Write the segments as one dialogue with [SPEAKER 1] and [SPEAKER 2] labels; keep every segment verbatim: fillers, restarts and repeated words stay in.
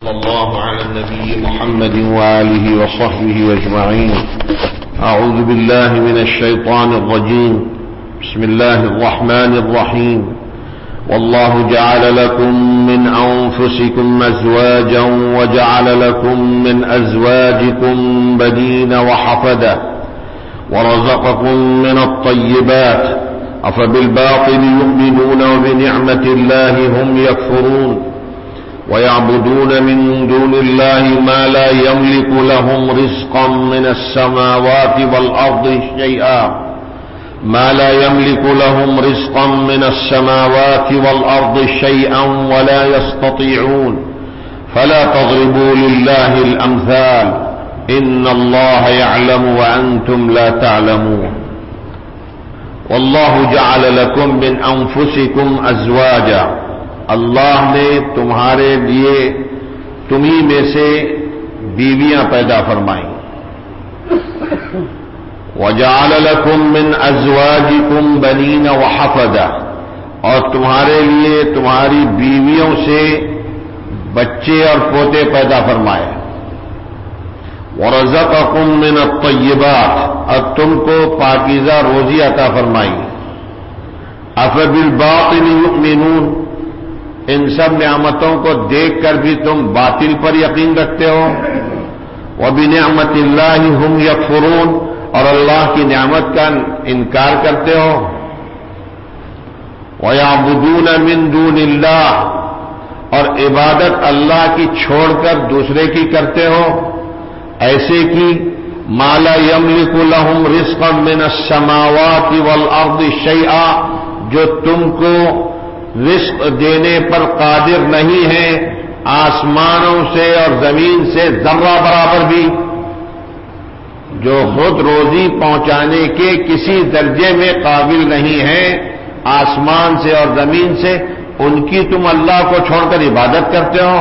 [SPEAKER 1] صلى الله على النبي محمد وآله وصحبه أجمعين. أعوذ بالله من الشيطان الرجيم. بسم الله الرحمن الرحيم. والله جعل لكم من أنفسكم أزواجا وجعل لكم من أزواجكم بنين وحفدة ورزقكم من الطيبات أفبالباطل يؤمنون وبنعمة الله هم يكفرون ويعبدون من دون الله ما لا يملك لهم رزقا من السماوات والأرض شيئا ما لا يملك لهم رزقا من السماوات والأرض شيئا ولا يستطيعون فلا تضربوا لله الأمثال إن الله يعلم وأنتم لا تعلمون. والله جعل لكم من أنفسكم أزواجا، اللہ نے تمہارے لیے تمہیں میں سے بیویاں پیدا فرمائیں. وَجَعَلَ لَكُم مِّنْ أَزْوَاجِكُمْ بَنِينَ وَحَفَدَةً، اور تمہارے لیے تمہاری بیویوں سے بچے اور پوتے پیدا فرمائے. وَرَزَقَكُم مِّنَ الطَّيِّبَاتِ، اور تم کو پاکیزہ روزی عطا فرمائی. أَفَبِالْبَاطِلِ يُؤْمِنُونَ، ان سب نعمتوں کو دیکھ کر بھی تم باطل پر یقین رکھتے ہو. وَبِنِعْمَةِ اللَّهِ هُمْ يَكْفُرُونَ، اور اللہ کی نعمت کا انکار کرتے ہو. وَيَعْبُدُونَ مِن دُونِ اللَّهِ، اور عبادت اللہ کی چھوڑ کر دوسرے کی کرتے ہو، ایسے کی مَا لَا يَمْلِكُ لَهُمْ رِزْقًا مِّنَ السَّمَاوَاتِ وَالْأَرْضِ شَيْئًا، جو تم کو رزق دینے پر قادر نہیں ہے آسمانوں سے اور زمین سے ذرہ برابر بھی، جو خود روزی پہنچانے کے کسی درجے میں قابل نہیں ہے آسمان سے اور زمین سے، ان کی تم اللہ کو چھوڑ کر عبادت کرتے ہو.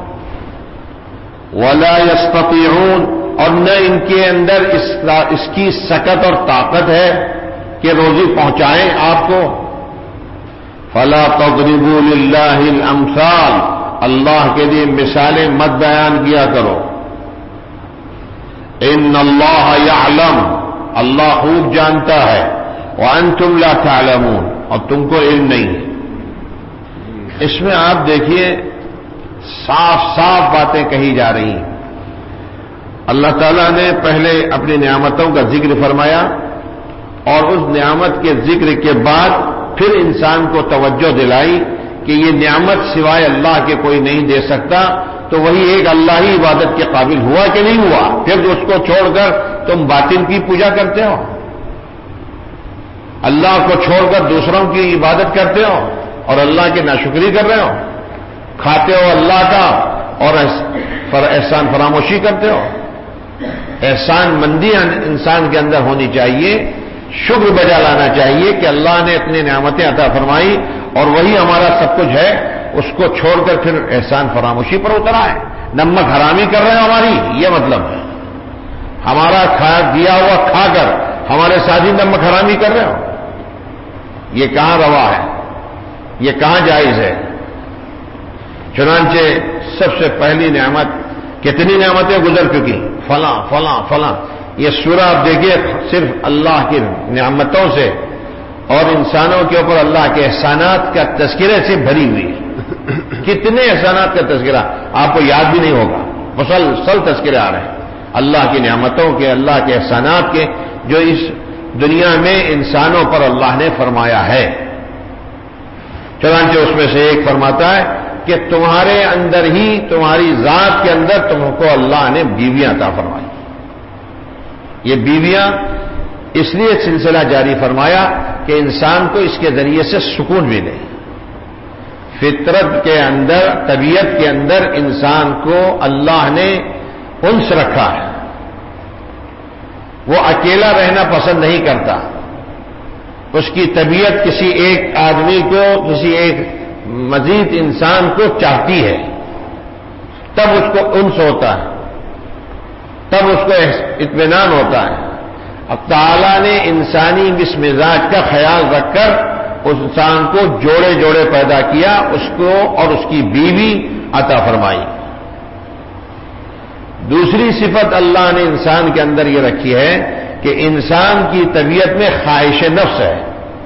[SPEAKER 1] وَلَا يَسْتَطِيعُونَ، اور نہ ان کے اندر اس, اس کی سکت اور طاقت ہے کہ روزی پہنچائیں آپ کو. فَلَا تَضْرِبُوا لِلَّهِ الْأَمْثَالَ، اللہ کے لیے مثالیں مت بیان کیا کرو. إِنَّ اللَّهَ يَعْلَمُ، اللہ خوب جانتا ہے. وَأَنْتُمْ لَا تَعْلَمُونَ، اور تم کو علم نہیں. اس میں آپ دیکھیے صاف صاف باتیں کہی جا رہی ہیں. اللہ تعالیٰ نے پہلے اپنی نعمتوں کا ذکر فرمایا، اور اس نعمت کے ذکر کے بعد پھر انسان کو توجہ دلائی کہ یہ نعمت سوائے اللہ کے کوئی نہیں دے سکتا، تو وہی ایک اللہ ہی عبادت کے قابل ہوا کہ نہیں ہوا. پھر اس کو چھوڑ کر تم باطل کی پوجا کرتے ہو، اللہ کو چھوڑ کر دوسروں کی عبادت کرتے ہو اور اللہ کی ناشکری کر رہے ہو. کھاتے ہو اللہ کا اور احسان فراموشی کرتے ہو. احسان مندی انسان کے اندر ہونی چاہیے، شکر بجا لانا چاہیے کہ اللہ نے اپنی نعمتیں عطا فرمائی اور وہی ہمارا سب کچھ ہے. اس کو چھوڑ کر پھر احسان فراموشی پر اترا ہے، نمک حرامی کر رہے ہیں ہماری، یہ مطلب ہے. ہمارا کھا دیا ہوا کھا کر ہمارے ساتھی نمک حرامی کر رہے ہو. یہ کہاں روا ہے، یہ کہاں جائز ہے؟ چنانچہ سب سے پہلی نعمت، کتنی نعمتیں گزر چکی، فلاں فلاں فلاں. یہ سورہ آپ دیکھیے صرف اللہ کی نعمتوں سے اور انسانوں کے اوپر اللہ کے احسانات کا تذکرے سے بھری ہوئی ہے. کتنے احسانات کا تذکرہ آپ کو یاد بھی نہیں ہوگا، مسلسل تذکرے آ رہے ہیں اللہ کی نعمتوں کے، اللہ کے احسانات کے، جو اس دنیا میں انسانوں پر اللہ نے فرمایا ہے. چنانچہ اس میں سے ایک فرماتا ہے کہ تمہارے اندر ہی، تمہاری ذات کے اندر تم کو اللہ نے بیویاں عطا فرمائی. یہ بیویاں اس لیے سلسلہ جاری فرمایا کہ انسان کو اس کے ذریعے سے سکون ملے. فطرت کے اندر، طبیعت کے اندر انسان کو اللہ نے انس رکھا ہے. وہ اکیلا رہنا پسند نہیں کرتا. اس کی طبیعت کسی ایک آدمی کو، کسی ایک مزید انسان کو چاہتی ہے، تب اس کو انس ہوتا ہے، تب اس کو اطمینان ہوتا ہے. اب تعالیٰ نے انسانی اس مزاج کا خیال رکھ کر اس انسان کو جوڑے جوڑے پیدا کیا، اس کو اور اس کی بیوی عطا فرمائی. دوسری صفت اللہ نے انسان کے اندر یہ رکھی ہے کہ انسان کی طبیعت میں خواہش نفس ہے.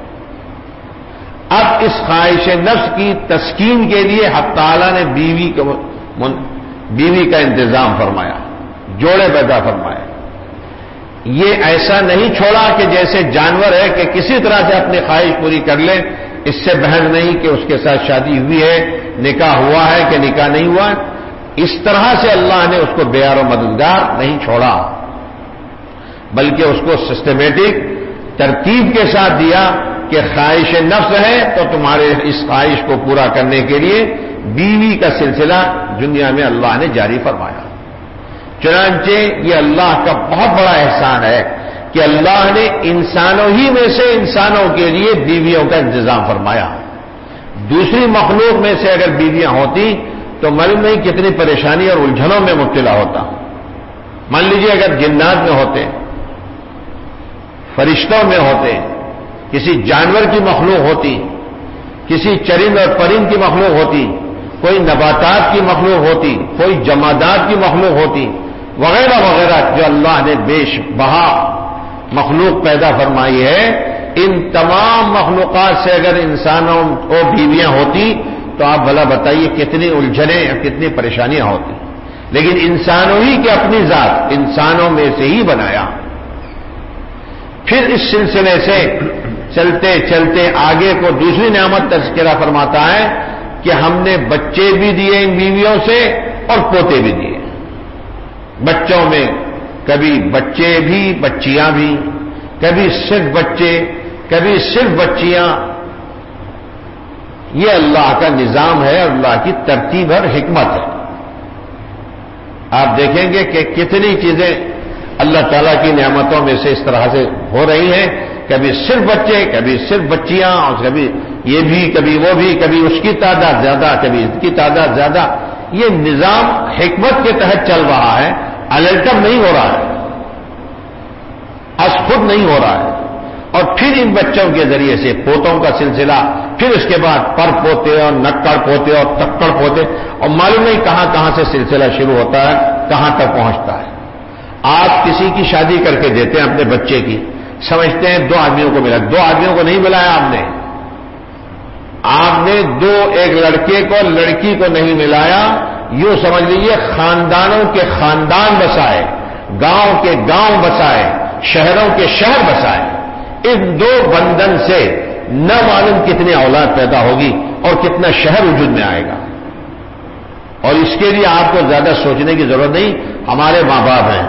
[SPEAKER 1] اب اس خواہش نفس کی تسکین کے لیے حق تعالیٰ نے بیوی کو بیوی کا انتظام فرمایا، جوڑے پیدا فرمائے. یہ ایسا نہیں چھوڑا کہ جیسے جانور ہے کہ کسی طرح سے اپنی خواہش پوری کر لے، اس سے بحث نہیں کہ اس کے ساتھ شادی ہوئی ہے، نکاح ہوا ہے کہ نکاح نہیں ہوا ہے. اس طرح سے اللہ نے اس کو بیار و مددگار نہیں چھوڑا، بلکہ اس کو سسٹمیٹک ترتیب کے ساتھ دیا کہ خواہش نفس ہے تو تمہارے اس خواہش کو پورا کرنے کے لیے بیوی کا سلسلہ دنیا میں اللہ نے جاری فرمایا. چنانچہ یہ اللہ کا بہت بڑا احسان ہے کہ اللہ نے انسانوں ہی میں سے انسانوں کے لیے بیویوں کا انتظام فرمایا. دوسری مخلوق میں سے اگر بیویاں ہوتی تو معلوم نہیں کتنی پریشانی اور الجھنوں میں مبتلا ہوتا. مان لیجیے اگر جنات میں ہوتے، فرشتوں میں ہوتے، کسی جانور کی مخلوق ہوتی، کسی چرند اور پرند کی مخلوق ہوتی، کوئی نباتات کی مخلوق ہوتی، کوئی جمادات کی مخلوق ہوتی، وغیرہ وغیرہ جو اللہ نے بیش بہا مخلوق پیدا فرمائی ہے، ان تمام مخلوقات سے اگر انسانوں کو بیویاں ہوتی تو آپ بھلا بتائیے کتنی الجھنیں اور کتنی پریشانیاں ہوتی. لیکن انسانوں ہی کی اپنی ذات انسانوں میں سے ہی بنایا. پھر اس سلسلے سے چلتے چلتے آگے کو دوسری نعمت تذکرہ فرماتا ہے کہ ہم نے بچے بھی دیے ان بیویوں سے اور پوتے بھی دیے. بچوں میں کبھی بچے بھی بچیاں بھی، کبھی صرف بچے، کبھی صرف بچیاں. یہ اللہ کا نظام ہے، اللہ کی ترتیب اور حکمت ہے. آپ دیکھیں گے کہ کتنی چیزیں اللہ تعالیٰ کی نعمتوں میں سے اس طرح سے ہو رہی ہیں، کبھی صرف بچے، کبھی صرف بچیاں، اور کبھی یہ بھی کبھی وہ بھی، کبھی اس کی تعداد زیادہ کبھی اس کی تعداد زیادہ. یہ نظام حکمت کے تحت چل رہا ہے، الٹم نہیں ہو رہا ہے، از خود نہیں ہو رہا ہے. اور پھر ان بچوں کے ذریعے سے پوتوں کا سلسلہ، پھر اس کے بعد پر پوتے اور نکڑ پوتے اور تکڑ پوتے، اور معلوم نہیں کہاں کہاں سے سلسلہ شروع ہوتا ہے، کہاں تک پہنچتا ہے. آپ کسی کی شادی کر کے دیتے ہیں اپنے بچے کی، سمجھتے ہیں دو آدمیوں کو ملا. دو آدمیوں کو نہیں ملایا آپ نے آپ نے دو ایک لڑکے کو لڑکی کو نہیں ملایا. یوں سمجھ لیجیے خاندانوں کے خاندان بسائے، گاؤں کے گاؤں بسائے، شہروں کے شہر بسائے. ان دو بندھن سے نہ معلوم کتنی اولاد پیدا ہوگی اور کتنا شہر وجود میں آئے گا. اور اس کے لیے آپ کو زیادہ سوچنے کی ضرورت نہیں. ہمارے ماں باپ ہیں،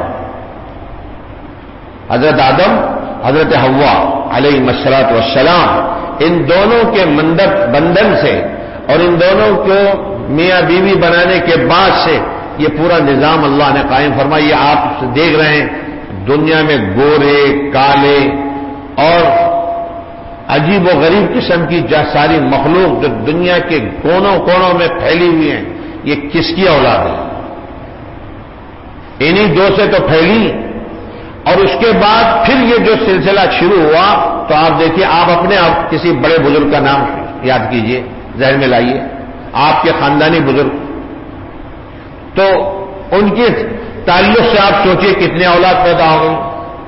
[SPEAKER 1] حضرت آدم، حضرت حوا علیہ الصلوۃ والسلام. ان دونوں کے بندھن سے اور ان دونوں کو میاں بیوی بنانے کے بعد سے یہ پورا نظام اللہ نے قائم فرمایا. یہ آپ دیکھ رہے ہیں دنیا میں گورے، کالے اور عجیب و غریب قسم کی ساری مخلوق جو دنیا کے کونوں کونوں میں پھیلی ہوئی ہیں، یہ کس کی اولاد ہے؟ انہی دو سے تو پھیلی. اور اس کے بعد پھر یہ جو سلسلہ شروع ہوا تو آپ دیکھیے، آپ اپنے آپ کسی بڑے بزرگ کا نام یاد کیجئے، ذہن میں لائیے، آپ کے خاندانی بزرگ، تو ان کے تعلق سے آپ سوچئے کتنے اولاد پیدا ہو گئی.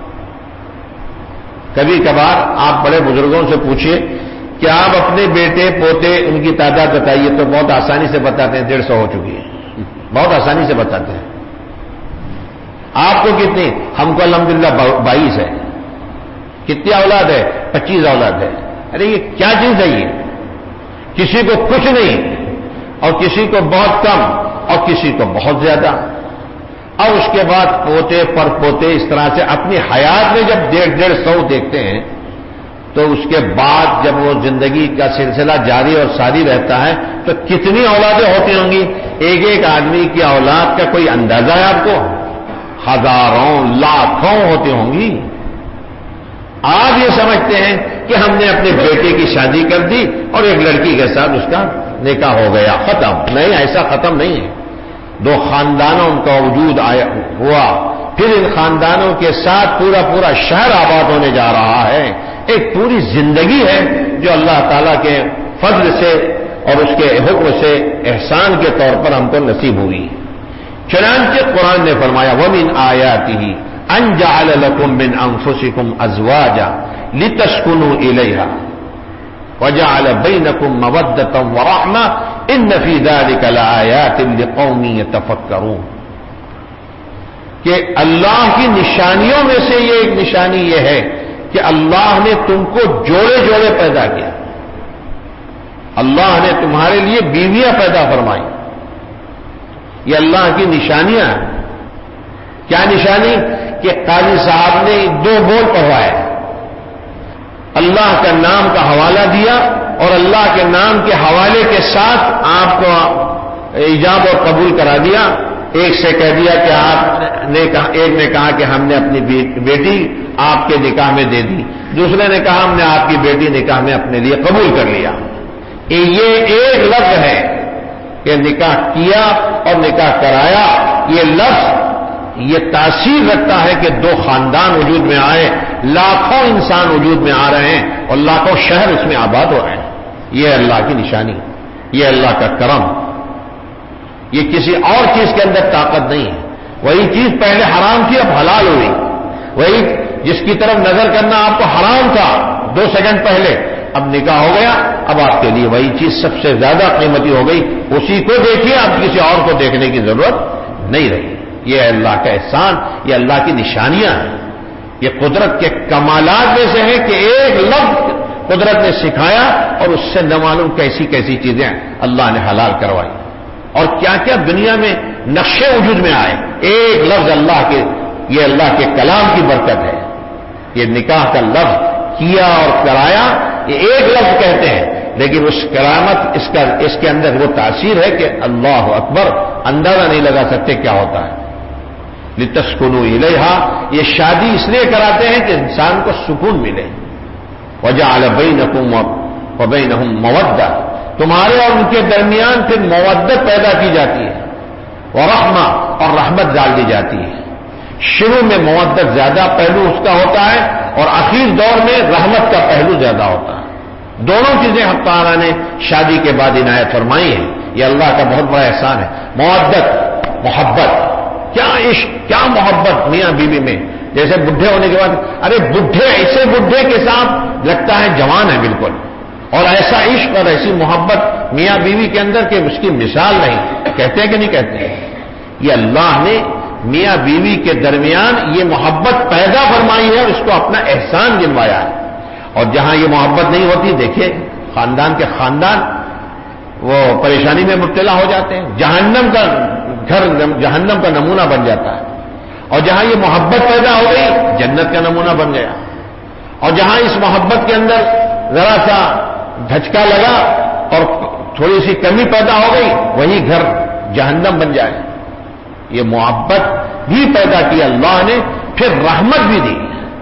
[SPEAKER 1] کبھی کبھار آپ بڑے بزرگوں سے پوچھئے کہ آپ اپنے بیٹے پوتے ان کی تعداد بتائیے، تو بہت آسانی سے بتاتے ہیں ڈیڑھ سو ہو چکی ہے. بہت آسانی سے بتاتے ہیں. آپ کو کتنی؟ ہم کو الحمدللہ بائیس ہے. کتنی اولاد ہے؟ پچیس اولاد ہے. ارے یہ کیا چیز ہے؟ یہ کسی کو کچھ نہیں اور کسی کو بہت کم اور کسی کو بہت زیادہ. اور اس کے بعد پوتے پر پوتے اس طرح سے اپنی حیات میں جب ڈیڑھ ڈیڑھ سو دیکھتے ہیں تو اس کے بعد جب وہ زندگی کا سلسلہ جاری اور ساری رہتا ہے تو کتنی اولادیں ہوتی ہوں گی. ایک ایک آدمی کی اولاد کا کوئی اندازہ ہے آپ کو؟ ہزاروں لاکھوں ہوتی ہوں گی. آپ یہ سمجھتے ہیں کہ ہم نے اپنے بیٹے کی شادی کر دی اور ایک لڑکی کے ساتھ اس کا نکاح ہو گیا، ختم. نہیں، ایسا ختم نہیں ہے. دو خاندانوں کا وجود آیا ہوا، پھر ان خاندانوں کے ساتھ پورا پورا شہر آباد ہونے جا رہا ہے. ایک پوری زندگی ہے جو اللہ تعالیٰ کے فضل سے اور اس کے حکم سے احسان کے طور پر ہم کو نصیب ہوئی. چنانچہ قرآن نے فرمایا وَمِنْ آيَاتِهِ أَنْ جَعَلَ لَكُم مِّنْ أَنفُسِكُمْ أَزْوَاجًا لِتَسْكُنُوا إِلَيْهَا وَجَعَلَ بَيْنَكُم مَّوَدَّةً وَرَحْمَةً إِنَّ فِي ذَلِكَ لَآيَاتٍ لِقَوْمٍ يَتَفَكَّرُونَ کہ اللہ کی نشانیوں میں سے یہ ایک نشانی یہ ہے کہ اللہ نے تم کو جوڑے جوڑے پیدا کیا. اللہ نے تمہارے لیے بیویاں پیدا فرمائی. یہ اللہ کی نشانیاں ہیں. کیا نشانی؟ کہ قاضی صاحب نے دو بول پڑھوائے, اللہ کا نام کا حوالہ دیا اور اللہ کے نام کے حوالے کے ساتھ آپ کو ایجاب اور قبول کرا دیا. ایک سے کہہ دیا کہ آپ نے کہا, ایک نے کہا کہ ہم نے اپنی بیٹی آپ کے نکاح میں دے دی, دوسرے نے کہا ہم نے آپ کی بیٹی نکاح میں اپنے لیے قبول کر لیا. یہ ایک لفظ ہے کہ نکاح کیا اور نکاح کرایا. یہ لفظ یہ تاثیر رکھتا ہے کہ دو خاندان وجود میں آئے, لاکھوں انسان وجود میں آ رہے ہیں اور لاکھوں شہر اس میں آباد ہو رہے ہیں. یہ اللہ کی نشانی, یہ اللہ کا کرم. یہ کسی اور چیز کے اندر طاقت نہیں ہے. وہی چیز پہلے حرام تھی اب حلال ہوئی. وہی جس کی طرف نظر کرنا آپ کو حرام تھا دو سیکنڈ پہلے, اب نکاح ہو گیا, اب آپ کے لیے وہی چیز سب سے زیادہ قیمتی ہو گئی. اسی کو دیکھیے, اب کسی اور کو دیکھنے کی ضرورت نہیں رہی. یہ اللہ کا احسان, یہ اللہ کی نشانیاں ہیں. یہ قدرت کے کمالات میں سے ہے کہ ایک لفظ قدرت نے سکھایا اور اس سے نہ معلوم کیسی کیسی چیزیں اللہ نے حلال کروائی اور کیا کیا دنیا میں نقشے وجود میں آئے. ایک لفظ اللہ کے, یہ اللہ کے کلام کی برکت ہے. یہ نکاح کا لفظ کیا اور کرایا, یہ ایک لفظ کہتے ہیں, لیکن اس کرامت اس کا اس کے اندر وہ تاثیر ہے کہ اللہ اکبر, اندازہ نہیں لگا سکتے کیا ہوتا ہے. لِتَسْكُنُوا إِلَيْهَا, یہ شادی اس لیے کراتے ہیں کہ انسان کو سکون ملے. وَجَعَلَ بَيْنَكُمْ وَبَيْنَهُمْ مَوَدَّةً, تمہارے اور ان کے درمیان پھر مودت پیدا کی جاتی ہے. ورحمہ, اور رحمت ڈال دی جاتی ہے. شروع میں مودت زیادہ پہلو اس کا ہوتا ہے اور آخر دور میں رحمت کا پہلو زیادہ ہوتا ہے. دونوں چیزیں حق تعالیٰ نے شادی کے بعد عنایت فرمائی ہیں. یہ اللہ کا بہت بڑا احسان ہے. مودت, محبت, کیا عشق, کیا محبت میاں بیوی میں. جیسے بڈھے ہونے کے بعد, ارے بڈھے ایسے بڈھے کے ساتھ لگتا ہے جوان ہے بالکل, اور ایسا عشق اور ایسی محبت میاں بیوی کے اندر کہ اس کی مثال نہیں. کہتے ہیں کہ نہیں کہتے ہیں؟ یہ اللہ نے میاں بیوی کے درمیان یہ محبت پیدا فرمائی ہے اور اس کو اپنا احسان گنوایا ہے. اور جہاں یہ محبت نہیں ہوتی, دیکھیے خاندان کے خاندان وہ پریشانی میں مبتلا ہو جاتے ہیں. جہنم کا گھر جہنم کا نمونہ بن جاتا ہے. اور جہاں یہ محبت پیدا ہو گئی جنت کا نمونہ بن گیا. اور جہاں اس محبت کے اندر ذرا سا دھچکا لگا اور تھوڑی سی کمی پیدا ہو گئی, وہی گھر جہنم بن جائے. یہ محبت بھی پیدا کی اللہ نے, پھر رحمت بھی دی.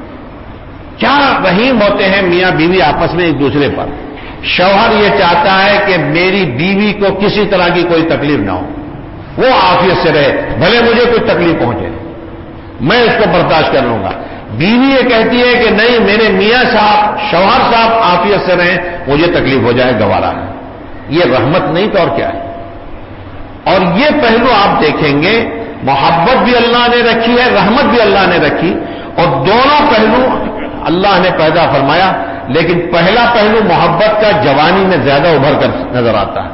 [SPEAKER 1] کیا رحیم ہوتے ہیں میاں بیوی آپس میں ایک دوسرے پر. شوہر یہ چاہتا ہے کہ میری بیوی کو کسی طرح کی کوئی تکلیف نہ ہو, وہ عافیت سے رہے, بھلے مجھے کوئی تکلیف پہنچے میں اس کو برداشت کر لوں گا. بیوی یہ کہتی ہے کہ نہیں, میرے میاں صاحب شوہر صاحب عافیت سے رہیں, مجھے تکلیف ہو جائے گوارا ہے. یہ رحمت نہیں تو اور کیا ہے. اور یہ پہلو آپ دیکھیں گے, محبت بھی اللہ نے رکھی ہے, رحمت بھی اللہ نے رکھی, اور دونوں پہلو اللہ نے پیدا فرمایا. لیکن پہلا پہلو محبت کا جوانی میں زیادہ ابھر کر نظر آتا ہے,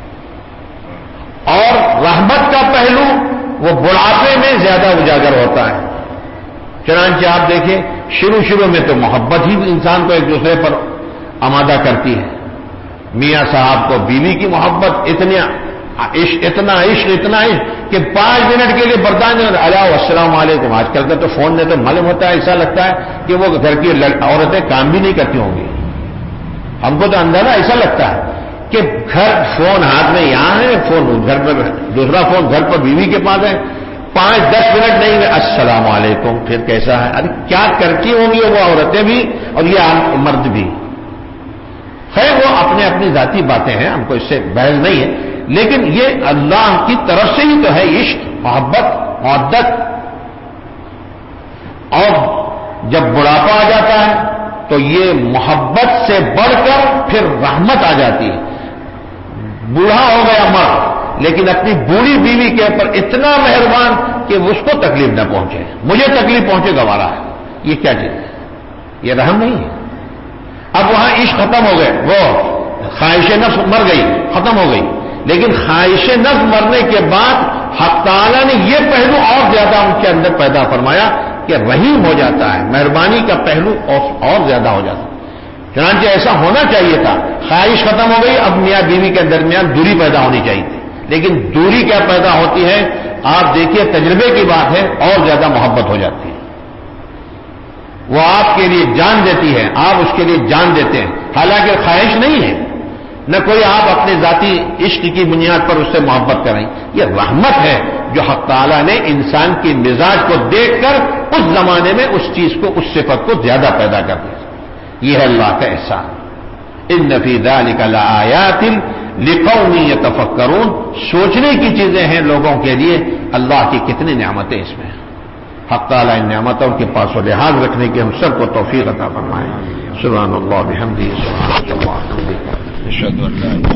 [SPEAKER 1] اور رحمت کا پہلو وہ بڑھاپے میں زیادہ اجاگر ہوتا ہے. چنانچہ آپ دیکھیں شروع شروع میں تو محبت ہی انسان کو ایک دوسرے پر آمادہ کرتی ہے. میاں صاحب کو بیوی کی محبت اتنی عشق, اتنا عشق اتنا عشق کہ پانچ منٹ کے لیے برداشت نہیں. الاؤ السلام علیکم. آج کل کا تو فون میں تو معلوم ہوتا ہے, ایسا لگتا ہے کہ وہ گھر کی عورتیں کام بھی نہیں کرتی ہوں گی. ہم کو تو اندازہ ایسا لگتا ہے کہ گھر فون ہاتھ میں یہاں ہے, فون گھر پر, دوسرا فون گھر پر بیوی کے پاس ہے, پانچ دس منٹ نہیں ہے السلام علیکم, پھر کیسا ہے. ارے کیا کرتی ہوں گی وہ عورتیں بھی اور یہ مرد بھی. خیر وہ اپنے اپنی ذاتی باتیں ہیں, ہم کو اس سے بحث نہیں ہے, لیکن یہ اللہ کی طرف سے ہی تو ہے عشق, محبت, مودت. اور جب بڑھاپا آ جاتا ہے تو یہ محبت سے بڑھ کر پھر رحمت آ جاتی ہے. بوڑھا ہو گیا مرد, لیکن اپنی بوڑھی بیوی کے اوپر اتنا مہربان کہ اس کو تکلیف نہ پہنچے، مجھے تکلیف پہنچے گوارا ہے. یہ کیا چیز ہے؟ یہ رحم نہیں ہے. اب وہاں عشق ختم ہو گئے، وہ خواہش نفس مر گئی، ختم ہو گئی. لیکن خواہش نفس مرنے کے بعد حق تعالیٰ نے یہ پہلو اور زیادہ ان کے اندر پیدا فرمایا کہ رحیم ہو جاتا ہے، مہربانی کا پہلو اور زیادہ ہو جاتا ہے. چنانچہ ایسا ہونا چاہیے تھا. خواہش ختم ہو گئی، اب میاں بیوی کے درمیان دوری پیدا ہونی چاہیے تھی. لیکن دوری کیا پیدا ہوتی ہے؟ آپ دیکھیے، تجربے کی بات ہے، اور زیادہ محبت ہو جاتی ہے. وہ آپ کے لیے جان دیتی ہے، آپ اس کے لیے جان دیتے ہیں، حالانکہ خواہش نہیں ہے، نہ کوئی آپ اپنے ذاتی عشق کی بنیاد پر اس سے محبت کریں. یہ رحمت ہے جو حق تعالیٰ نے انسان کی مزاج کو دیکھ کر اس زمانے میں اس چیز کو، اس صفت کو زیادہ پیدا کر دیا. یہ ہے اللہ کا احسان. ان فی ذلک لآیات لقوم یتفکرون. سوچنے کی چیزیں ہیں لوگوں کے لیے، اللہ کی کتنی نعمتیں اس میں ہیں. حق تعالیٰ ان نعمتوں کے پاس و لحاظ رکھنے کی ہم سب کو توفیق عطا فرمائے. سبحان اللہ بحمدہ، سبحان اللہ.